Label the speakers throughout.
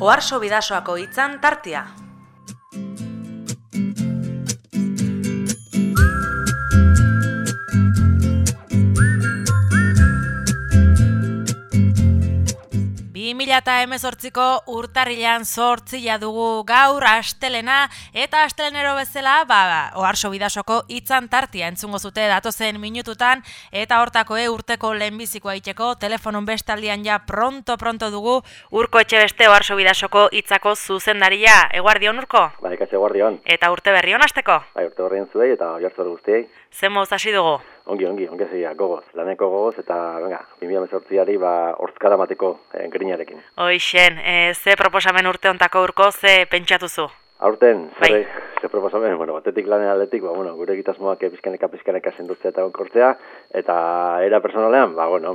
Speaker 1: Oharso Bidasoako hitzan tartea. Eta 2018ko urtarrilean 8 dugu gaur astelena eta astelenero bezala Oharso Bidasoko hitzan tartea entzungo zute datozen minututan eta hortako urteko lehenbizikoa itxeko telefonon bestaldian ja pronto dugu Urko Etxebeste Oharso Bidasoko hitzako zuzendaria. Eguardion Urko?
Speaker 2: Bai, kaixo eguardion.
Speaker 1: Eta urte berri on hasteko?
Speaker 2: Bai, urte berri on zuei eta oihartzur guztiei.
Speaker 1: Zen moduz hasi dugu?
Speaker 2: Ongi zeia, gogoz, laneko gogoz eta 2018ari hortzkara mateko grinarekin.
Speaker 1: Hoixen, ze proposamen urte hontako Urko, ze pentsatuzu?
Speaker 2: Aurten, ze proposamen, batetik lanen aldetik, gure egitasmoak pizkaneka sendotzea eta onkortzea, eta era personalean,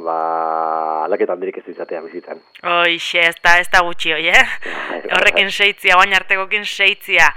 Speaker 2: aldaketan dirik ez izatea bizitzan.
Speaker 1: Hoixe, ez da gutxi hoi, Horrekin seitzia, baina artekokin seitzia.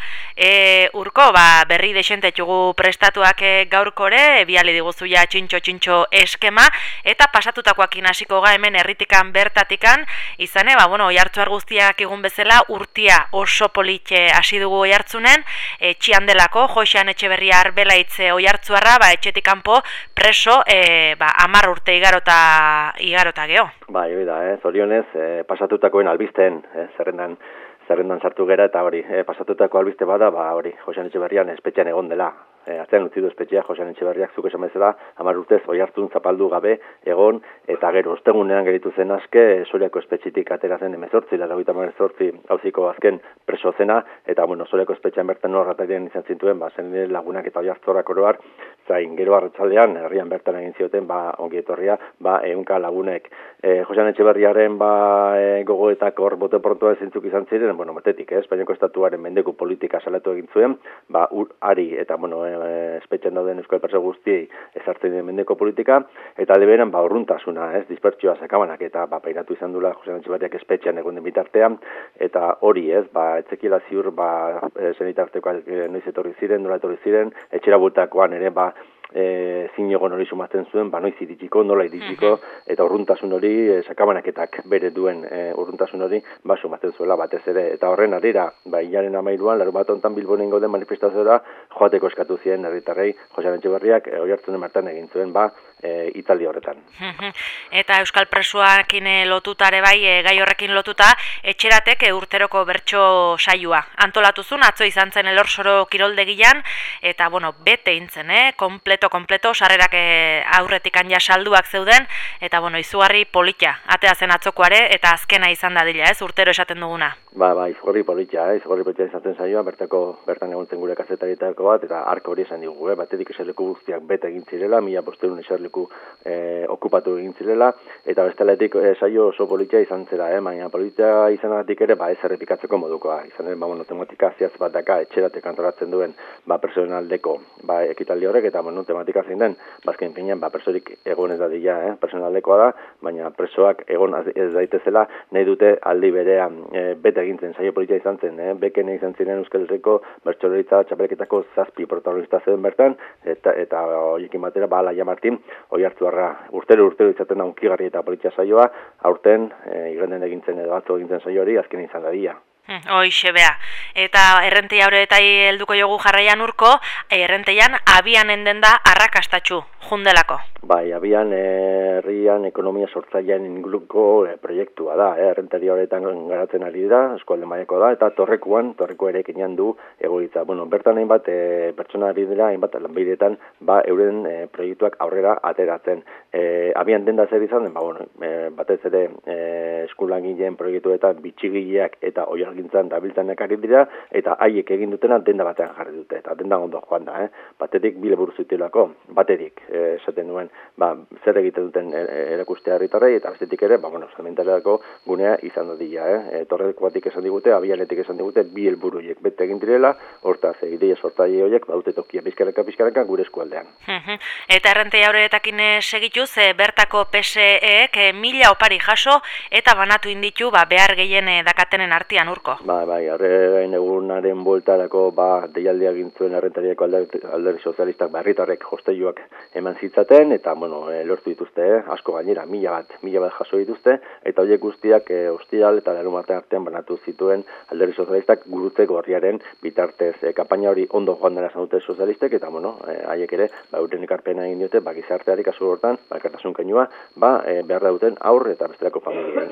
Speaker 1: Urko, berri desente txugu prestatuak gaurkore, biali diguzu ja txintxo eskema, eta pasatutakoakin hasiko ga hemen herritikan bertatikan, izane, oihartzuar guztiak egun bezala urtia oso politxe hasi dugu oihartzunen, etxian delako, Joxean Etxeberria Arbelaitze oihartzuarra, etxetik kanpo preso, 10 urte igarota geho.
Speaker 2: Bai, hori da, zorionez, pasatutakoen albisten, zerrendan sartu gera, eta hori, pasatutako albiste bada, Joxean Etxeberrian espetxean egon dela. Atzean utzi du espetxea, Joxean Etxeberriak zuk esan bezala, 10 urtez oihartzun zapaldu gabe egon, eta gero, ostegunean geritu zen aske, Soriako espetxitik atera zen 18 hauziko azken preso zena, eta Soriako espetxean bertan horratarian izan zintuen, zen lagunak eta oihartzuarrak oroar, zain gero arratzaldean, herrian bertan egin zioten, ongi etorria, 100 lagunek. Joxean Etxeberriaren gogoetak hor bote prontoa ezintzuk izan ziren, batetik, Espainiako estatuaren mendeku politika salatu egin zuen, ari eta espetxean dauden euskal preso guztiei ezartzen den mendeko politika, eta aldeberan urruntasuna, dispertsioa sakabanak, eta pairatu izan dula Joxean Etxeberriak espetxean egon den bitartean, eta hori etzekiela ziur zenitartekoak noiz etorri ziren, nola etorri ziren, etxera bultakoan ere zinegon hori sumatzen zuen, noiz iritsiko, nola iritsiko, eta urruntasun hori, sakabanaketak bere duen urruntasun hori, sumatzen zuela batez ere, eta horren arira, hilaren 13an, larunbat hontan Bilbon egingo den manifestaziora, joateko eskatu ziren herritarrei, Joxean Etxeberriak oihartzunen martan egin zuen, Itali horretan.
Speaker 1: Eta euskal presoakin lotutare gai horrekin lotuta, etxeratek urteroko bertso saioa. Antolatuzun, atzo izan zen Elorsoro kiroldegian, eta bete intzen, kompleto, sarrerak aurretikan ja salduak zeuden, eta izugarri polita, atea zen atzokoare, eta azkena izan dadila, urtero esaten duguna.
Speaker 2: Izugarri polita izan zen saioa, bertan egon zen gure kazetarietako bat, eta arko hori esan digu, batetik eserleku guztiak bete egin zirela, 1500 eserleku okupatu egin zirela, eta bestaletik saio oso polita izan zera, baina polita izanatik ere, ez errepikatzeko modukoa, izan ere, tematika ziaz bat daka, etxeratek antolatzen duen, personaldeko, ekitaldi horrek, eta tematika zein den, bazken finean, presorik egon ez dadila, personaldekoa da, baina presoak egon ez daitezela, nahi dute aldi berean, bete egintzen, saio polita izan zen, beken izan ziren Euskal Herriko bertsoleritza txapelketako 7 protagonista zeuden bertan, eta horiekin batera, Laia Martin, oihartzuarra, urtero izaten da unkigarri eta polita saioa, aurten, iganden egintzen edo atzo egintzen saio hori, azken izan dadila.
Speaker 1: Hoixe bea. Eta errenteia horretai helduko jogu jarraian Urko, errenteian abian enden da arrakastatxu, jundelako.
Speaker 2: Abian herrian ekonomia sortzailean inguruko proiektua da, errenteria horretan garatzen ari da, eskualde mailako da, eta torreko ere ekinean du egoitza. Bertan hainbat pertsona ari dira, hainbat lanbideetan, euren proiektuak aurrera ateratzen. Abian denda zer izan den, batez ere eskulangileen proiektuetan bitxigileak eta oihargintzan dabiltzanak ari dira, eta haiek egin dutena denda batean jarri dute, eta denda ondo joan da, batetik bile buruz zutelako, baterik esaten nuen, zer egiten duten erakustea herritarrei, eta bestetik ere, salmentarako gunea izan dadila, torreko batik esan digute, abialetik esan digute, bi helburuiek bete egin direla, hortaz, ideia sortzaile horiek, baute tokia pizkareka gure eskualdean.
Speaker 1: Eta errenteia horretakin segituz, bertako PSEek 1000 opari jaso, eta banatu inditu, behar gehien dakatenen artean Urko.
Speaker 2: Horregain egunaren bueltarako, deialdia gintzuen errentariako alderdi sozialistak herritarrek josteiluak eman zitzaten, eta, lortu dituzte, asko gainera, mila bat jaso dituzte, eta horiek guztiak ostiral eta larunbate artean banatu zituen Alderdi Sozialistak gurutze gorriaren bitartez. Kanpaina hori ondo joan dela esan dute sozialistek, eta, haiek ere, euren ekarpena egin diote, gizarteari kasu hortan, elkartasun keinua, behar duten aurre eta bestelako familien.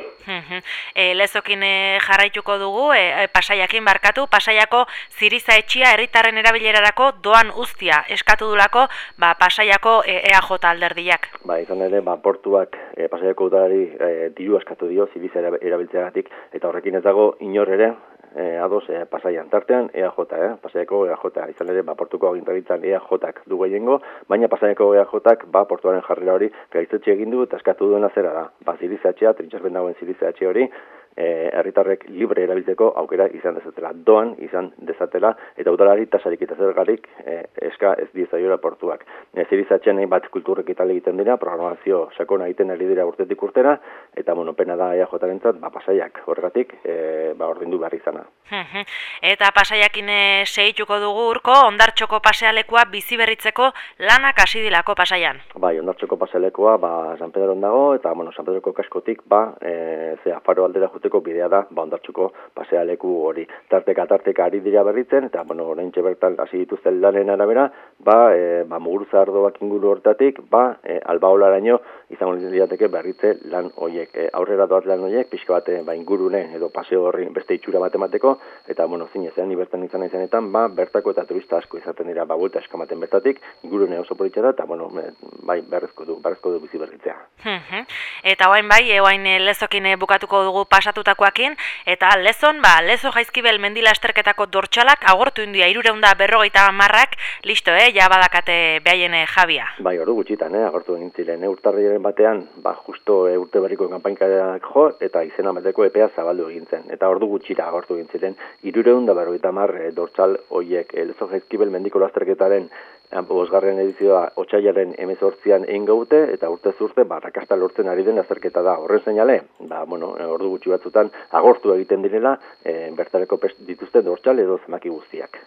Speaker 1: Lezokin jarraituko dugu, Pasaiakin barkatu, Pasaiako Ziriza etxia herritarren erabilerarako doan uztia eskatu dulako Pasaiako EAJ alderdiak.
Speaker 2: Izan ere, portuak Pasaiako udalari diru eskatu dio Ziriza erabiltzeagatik, eta horrekin ez dago inor ere ados Pasaian. Tartean EAJ, Pasaiako EAJ, izan ere, portuko agintaritzan EAJak du gehiengo, baina Pasaiako EAJak portuaren jarrera hori gaitzetxe egin du eta eskatu duena zera da. Ziriza etxea, trintxarben dagoen Ziriza etxe hori, herritarrek libre erabiltzeko aukera izan dezatela, doan izan dezatela, eta udalari tasarik eta zergarik eska ez diezaiola portuak. Zirizatxean bat kulturrek itale egiten dira, programazio sakona egiten ari dira urtetik urtera, eta pena da EAJ-rentzat, Pasaiak horregatik ordindu behar izana.
Speaker 1: Eta Pasaiakin segituko dugu urko, Hondartzoko pasealekua bizi berritzeko lanak hasi dilako Pasaian.
Speaker 2: Hondartzoko pasealekua San Pedron dago, eta San Pedroko kaskotik Faro aldera juteko bidea da Hondartzoko pasealeku hori. Tarteka ari dira berritzen, eta oraintxe bertan hasi dituzten lanen arabera, Muguruza ardoak inguru hortatik, Albaolaraino izango lirateke berritze lan horiek. Aurrera doaz lan horiek, pixka bat ingurune edo paseo horri beste itxura bat emateko, eta zinezean, bertan izanetan, bertako eta turista asko izaten dira, buelta eskamaten bertatik, ingurune oso politxa da, eta berrezko du bizi berritzea.
Speaker 1: Eta oain Lezokin bukatuko dugu pasatutakoakin, eta Lezon, Lezo Jaizkibel mendilasterketako dortxalak agortu india 350 marrak, listo, ja badakate behaien jabia.
Speaker 2: Ordu gutxitan, agortu egin ziren, urtarriaren batean, justo urte berriko kanpainkak jo, eta izena bateko epea zabaldu egin zen, eta ordu gutxira agortu egin ziren, 350 marra dortxal hoiek Lezo Jaizkibel mendiko lasterketaren bosgarren edizioa otsailaren 18an egin gaute, eta urtez urte rakasta lortzen ari den azterketa da. Horren seinale, ordu gutxi batzutan agortu egiten direla, bertareko dituzten dortxal edo zemaki guztiak.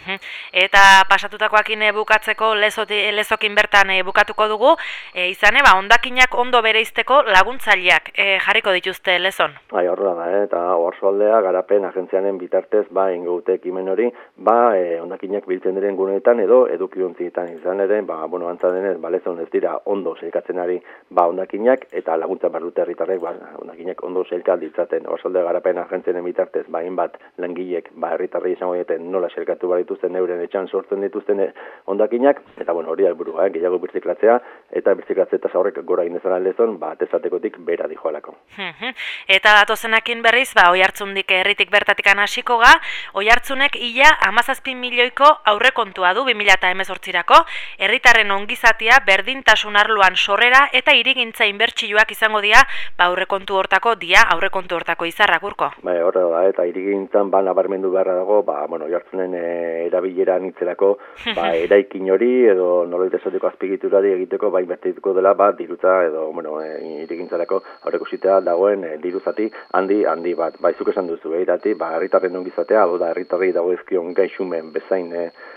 Speaker 1: Eta pasatutakoakin bukatzeko Lezokin bertan bukatuko dugu, izane, hondakinak ondo bereizteko laguntzaileak jarriko dituzte Lezon.
Speaker 2: Horrela da, eta Oarsoaldea garapen agentzianen bitartez, egin gaute ekimen hori, hondakinak biltzen diren guneetan edo edukiontzietan izan ere, antza denez, Lezon ez dira ondo sailkatzen ari hondakinak, eta laguntza behar dute herritarrek, hondakinak ondo sailka ditzaten. Oarsoaldea garapen agentzianen bitartez, hainbat langilek, herritarrei izango dieten nola sailkatu behar dituzten euren etxan sortzen dituzten hondakinak, eta hori helburua, gehiago birziklatzea, eta birziklatze eta zaurrek gora indezana Lezon, tezatekotik bera dijoalako.
Speaker 1: Eta datozenakin berriz, Oiartzundik herritik bertatikan hasiko ga, Oiartzunek ia 17 milioiko aurrekontua du 2018rako, herritarren ongizatia berdintasun arloan sorrera eta hirigintza inbertsioak izango dira, aurrekontu hortako izarrak urko.
Speaker 2: Horrela da, eta hirigintzan nabarmendu beharra dago, Oiartzunen erabilera nitzerako, eraikin hori edo nolait esateko azpigiturari egiteko inbertituko dela, dirutza edo hirigintzarako aurreikusita dagoen diruzati handi bat. Zuk esan duzu, herritarren ongizatea, herritarrei dagoizkion gaixumen bezain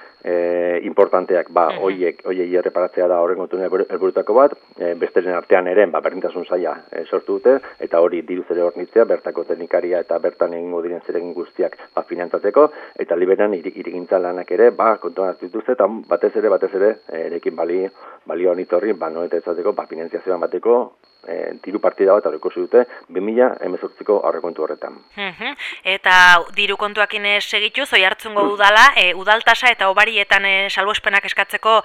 Speaker 2: importanteak, hoiek erreparatzea da horren kontuen helburutako bat, besteren artean ere, berdintasun saila sortu dute, eta hori diruz ere hornitzea, bertako teknikaria eta bertan egingo diren zeregin guztiak finantzatzeko, eta liberan hirigintza lanak ere, kontuan hartu dituzte, eta batez ere, erekin balio honitorri, noeta ezateko, finanziazioan bateko, diru partida bat aurreikusi dute 2018ko aurrekontu horretan.
Speaker 1: Eta diru kontuakin segituz, Oiartzungo udala, udaltasa eta obarietan salbuespenak eskatzeko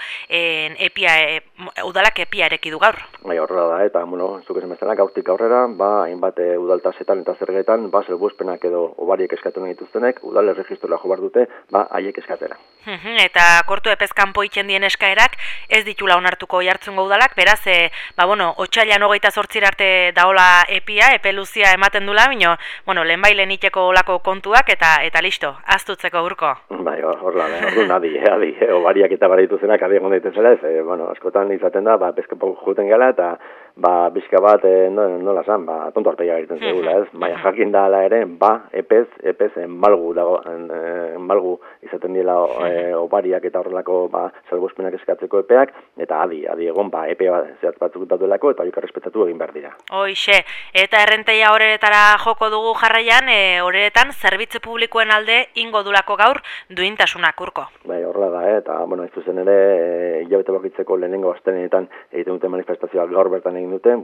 Speaker 1: udalak epia ereki du gaur.
Speaker 2: Horrela da, eta zuk esan bezala gaurtik aurrera, hainbat udaltasetan eta zergetan, salbuespenak edo obariek eskatu nahi dituztenek, udal erregistroa jo behar dute, haiek eskatera.
Speaker 1: Eta kortu epezkanpo itzen dien eskaerak ez ditula onartuko Oiartzungo udalak, beraz, otsailean 28 arte daola epe luzia ematen dula, lehenbailen iteko olako kontuak eta listo, aztutzeko urko.
Speaker 2: Horrela da, orduan adi, obariak eta barituzenak adi egon daitezen zela, askotan izaten da, pezkepo juten gala, eta bizka bat, nola zan, tonto arpegia egiten zegula, ez? Baina jakin da ala ere, epez enbalgu izaten dira opariak eta horrelako salbuespenak eskatzeko epeak, eta adi egon, epe zehatz batzuk datuelako, eta horiek errespetatu egin behar dira.
Speaker 1: Hoixe, eta errenteia horeretara joko dugu jarraian, horeretan zerbitzu publikoen alde ingo dulako gaur duintasunak, Urko.
Speaker 2: Bai, horrela da, eta, ez zuzen ere, hilabete bakitzeko lehenengo astelenetan egiten dute manifestazioa gaur bertan egin dute,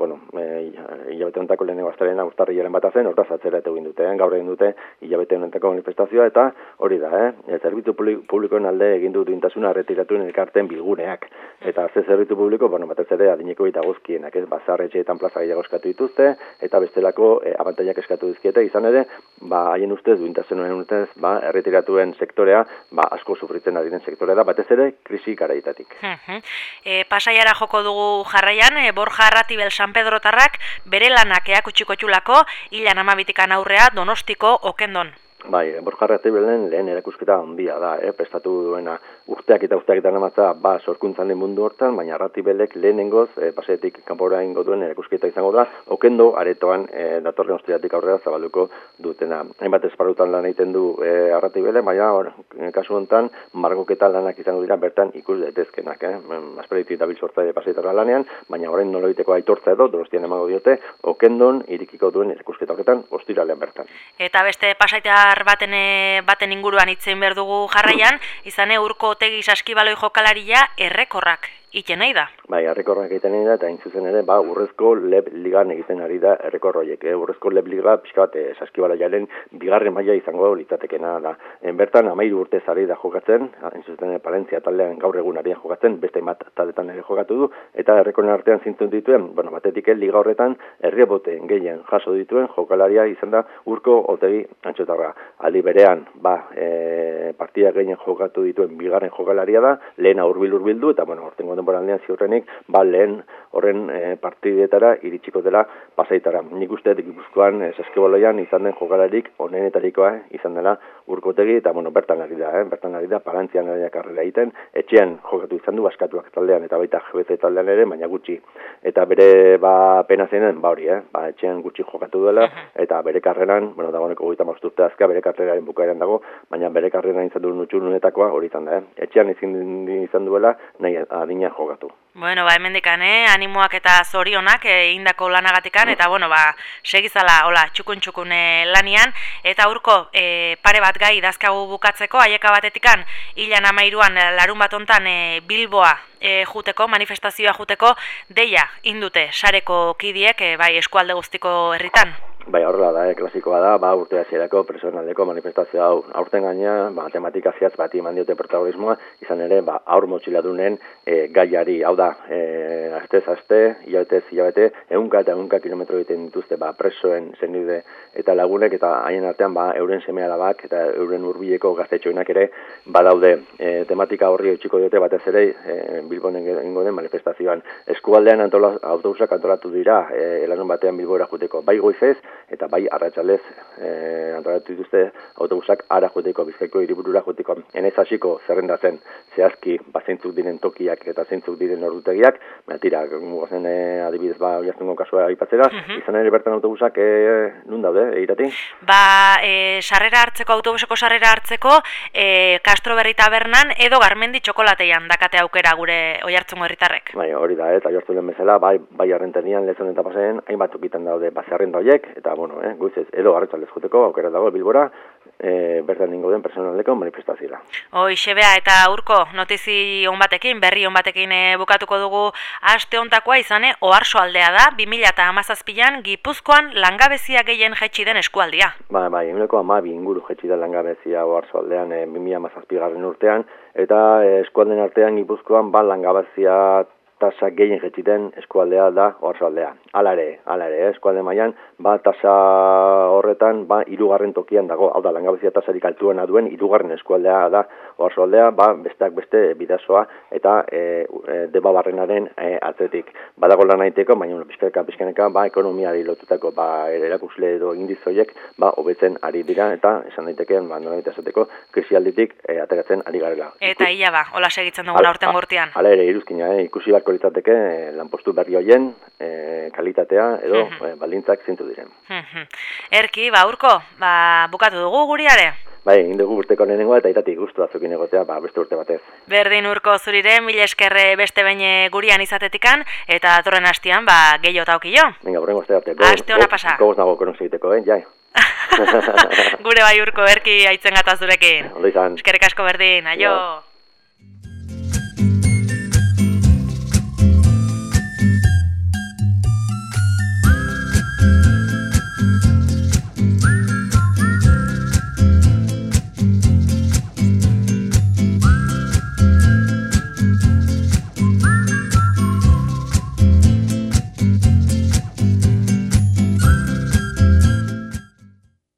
Speaker 2: hilabete honetako lehenengo astelena urtarrilaren bata zen, hortaz atzera egin dute, gaur egin dute hilabete honetako manifestazioa, eta hori da, zerbitzu publikoen alde egin du duintasuna erretiratuen elkarten bilguneak. Eta ze zerbitzu publiko, batez ere adineko eta guzkienak, zaharretxeetan plaza gehiago eskatu dituzte, eta bestelako abantaiak eskatu dizkiete, izan ere, haien ustez, duintasunaren ustez, erretiratuen sektorea, asko sufritzen ari den sektorea da, batez ere, krisi garaitatik.
Speaker 1: Pasaiara joko dugu jarraian, Borja Arratibel San Pedrotarrak bere lanak eakutsiko txulako, hilan 12 aurrea Donostiko Okendon.
Speaker 2: Bai, Borja Arratibelen lehen erakusketa handia da, prestatu duena urteak eta namatza sorkuntzan den mundu hortan, baina Arratibelek lehenengoz paseetik kanpora ingo duen erakusketa izango da, Okendo aretoan datorren ostiratik aurrera zabalduko dutena. Hainbat esparrutan lan egiten du Arratibele, baina kasu honetan margoketa lanak izango dira bertan ikus daitezkenak. Asperitik dabil sortzaile paseetara lanean, baina orain nolaiteko aitortza edo Donostian emango diote Okendon irikiko duen erakusketa horretan ostiralean bertan.
Speaker 1: Eta beste pasaitar baten inguruan itzen behar dugu jarraian, izan Urko Otegi saskibaloi jokalaria errekorrak iten nahi da.
Speaker 2: Bai, errekorrak egiten nahi da, eta zuzen ere, urrezko leb ligan egiten ari da errekorroiek. Urrezko leb liga, pixka bat, saskibalaiaren bigarren maila izango litzatekena da. Bertan, 13 urtez ari da jokatzen, zuzen ere, Palentzia taldean gaur egun ari jokatzen, beste bat taldetan ere jokatu du, eta errekoren artean zintzen dituen, batetik liga horretan, herriabote gehien jaso dituen jokalaria izan da Urko Otegi Antxotarra. Aldi berean, partida gehien jokatu dituen bigarren jokalaria da, lehena hurbildu, eta, hortengo denboraldean ziurrenik, lehen horren partidetara iritsiko dela pasaitara. Nik uste Gipuzkoan saskibaloian izan den jokalarik onenetarikoa izan dela Urko Otegi, eta bertan ari da, Palantzian ari karrera egiten, etxean jokatu izan du Baskatuak taldean, eta baita GBC taldean ere, baina gutxi. Eta bere pena zenen, hori, etxean gutxi jokatu dela, eta bere karreran, dagoeneko 35 urte azka, bere karreraren bukaeran dago, baina bere karreran izan du nutxunetakoa hori izan da, etxean izan duela, nahi adina jokatu.
Speaker 1: Hemendikan, animoak eta zorionak egindako lanagatikan, eta segizala, txukun lanian, eta Urko, pare bat gai dazkagu bukatzeko, aieka batetikan, hilan 13an larun bat hontan Bilboa juteko, manifestazioa juteko, deia indute sareko kidiek, eskualde guztiko herritan.
Speaker 2: Bai, horrela da, klasikoa da, urte hasierako personaldeko manifestazio hau. Aurten gaina, matematika zehatz bati eman diote protagonismoa, izan ere, aur motxiladunen gaiari, hau da, astez aste, hilabete, ehunka kilometro egiten dituzte, presoen zenide eta lagunek, eta haien artean, euren seme alabak eta euren hurbileko gaztetxoenak ere, badaude, tematika horri etxiko diote batez ere, Bilbonen egingo den manifestazioan. Eskualdean autobusak antolatu dira, larun batean Bilbora juteko, bai goizez, eta bai arratsalez antolatu dituzte autobusak ara joteko, Bizkaiko hiriburura joteko. Enez hasiko zerrendatzen zehazki zeintzuk diren tokiak eta zeintzuk diren ordutegiak, tira, mugazen adibidez oiartzungo kasua aipatzera, izan ere bertan autobusak nun daude, Irati?
Speaker 1: Sarrera hartzeko, autobuseko sarrera hartzeko, Castro Berri tabernan edo Garmendi txokolatean dakate aukera gure oiartzungo herritarrek.
Speaker 2: Bai, hori da, eta oiartzunen bezala, bai arrentenian, lezonen eta pasaien, hainbat tokitan daude zerrenda horiek, eta goizez edo arratsalez joteko aukera dago Bilbora, bertan ningo den personaldeko manifestazioa.
Speaker 1: Hoixe bea, eta Urko, notizi on batekin, berri on batekin bukatuko dugu aste hontakoa izane, Oarsoaldea da, 2017an Gipuzkoan langabezia gehien jaitsi den eskualdia.
Speaker 2: Bai, 12 inguru jaitsi da langabezia Oarsoaldean 2017 urtean, eta eskualden artean Gipuzkoan langabezia tasa gehien jetxiten eskualdea da Oarsoaldea. Hala ere, eskualde mailan tasa horretan 3. tokian dago. Hau da, langabezia tasarik altuena duen 3. eskualdea da Oarsoaldea, besteak beste Bidasoa eta Debabarrenaren atzetik. Badago lan egiteko, baina pixkaneka ekonomiari lotutako erakusle edo indiz horiek hobetzen ari dira, eta esan daitekeen nolabait esateko krisialditik ateratzen ari garela.
Speaker 1: Eta hola segitzen dugu aurten gortean.
Speaker 2: Hala ere, iruzkina, ikusi beharko beharko litzateke lanpostu berri hoien kalitatea edo baldintzak zintu diren.
Speaker 1: Erki, Urko, bukatu dugu guriare?
Speaker 2: Bai, indugu urteko lehenengoa eta itatik guztu batzukin egotea, beste urte batez.
Speaker 1: Berdin Urko zurire, mila eskerre beste baine gurian izatetikan, eta datorren hastian, gehiago taukio.
Speaker 2: Venga, horrengo aste arte.
Speaker 1: Aste hona pasa.
Speaker 2: Gogoz nago konoz egiteko, jai.
Speaker 1: Gure Urko, Erki aitzen gata zurekin.
Speaker 2: Ondo izan.
Speaker 1: Eskerrik asko Berdin, aio.